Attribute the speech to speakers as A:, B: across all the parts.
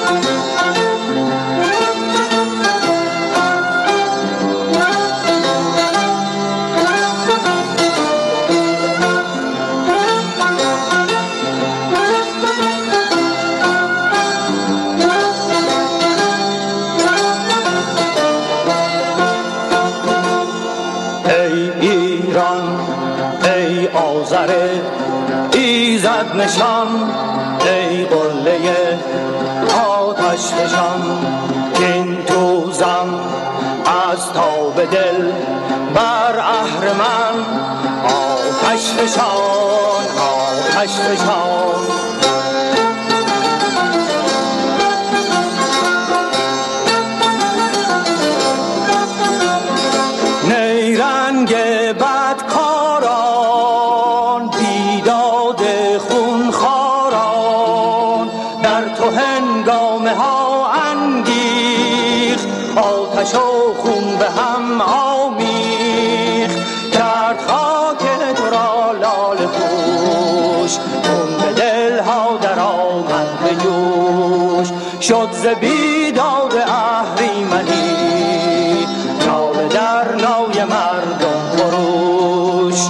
A: ای آذر ایزد نشان، ای قله آتش فشان، کین توزم از تاب دل بر اهرمن آتش فشان، آتش فشان. نیرنگ بدکاران بیداد خونخواران در تو هنگامه ها انگیخت، آتش و خون به هم آمیخت، کرد خاک تو را لاله پوش، خون به دل ها در آمد به جوش، شد ز بیداد اهریمنی ناله در نای مردم فروش.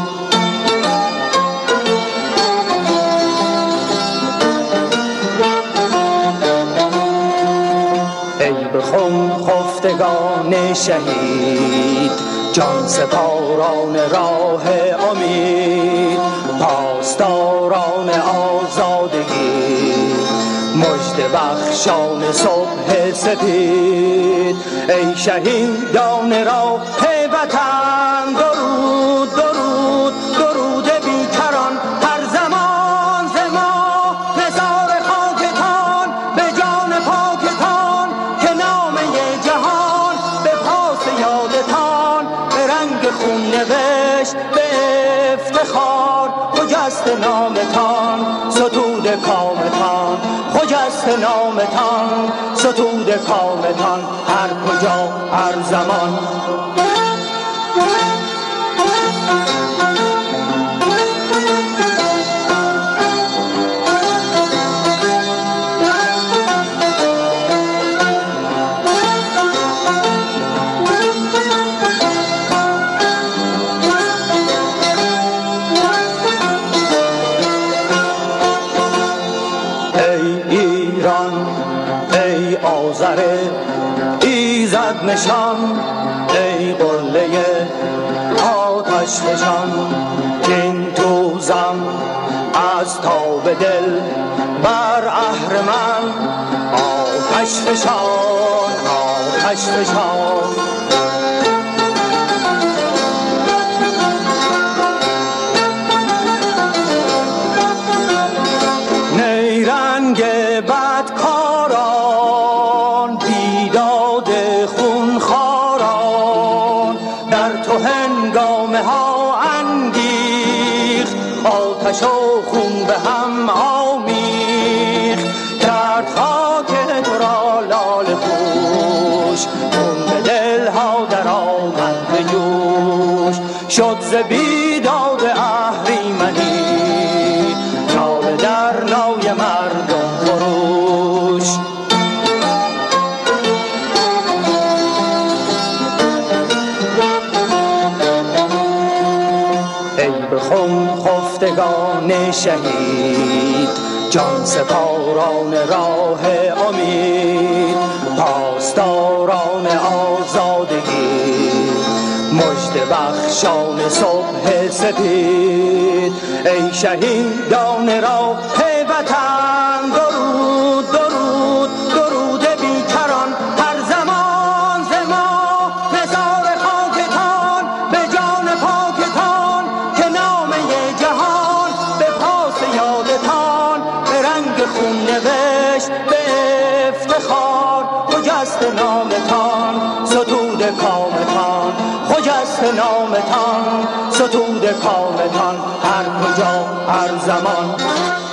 A: ای به خون خفتگان شهید، جان سپاران راه امید، پاسداران آزادگی، مژده بخشان صبح سپید. ای شهیدان راه وطن درود، درود، درود بیکران هر زمان ز ما، نثار خاکتان به جان پاکتان، که نامه جهان به پاس یادتان به رنگ خون نوشت به افتخار. خجست نامتان ستود کامتان، خجست نامتان ستود کامتان، هر کجا هر زمان. ای آذر ایزد نشان، ای قله آتش فشان، کین توزم از تاب دل بر اهرمن آتش فشان، آتش فشان. نیرنگ بدکاران بیداد خونخواران در تو هنگامه ها انگیخت، آتش و خون به هم آمیخت، کرد خاک تو را لاله پوش، خون به دل ها در آمد به جوش، شد ز بیداد اهریمنی ناله در نای مردم فروش. ای به خون خفتگان شهید، جان سپاران راه امید، پاسداران آزادگی، مژده بخشان صبح سپید. ای شهیدان راه وطن درود، درود، درود بیکران هر زمان ز ما، نثار خاکتان به جان پاکتان، که نامه جهان به پاس یادتان به رنگ خون نوشت به افتخار. خجست نامتان ستود کامتان، خجست نامتان ستود کامتان، هر کجا هر زمان.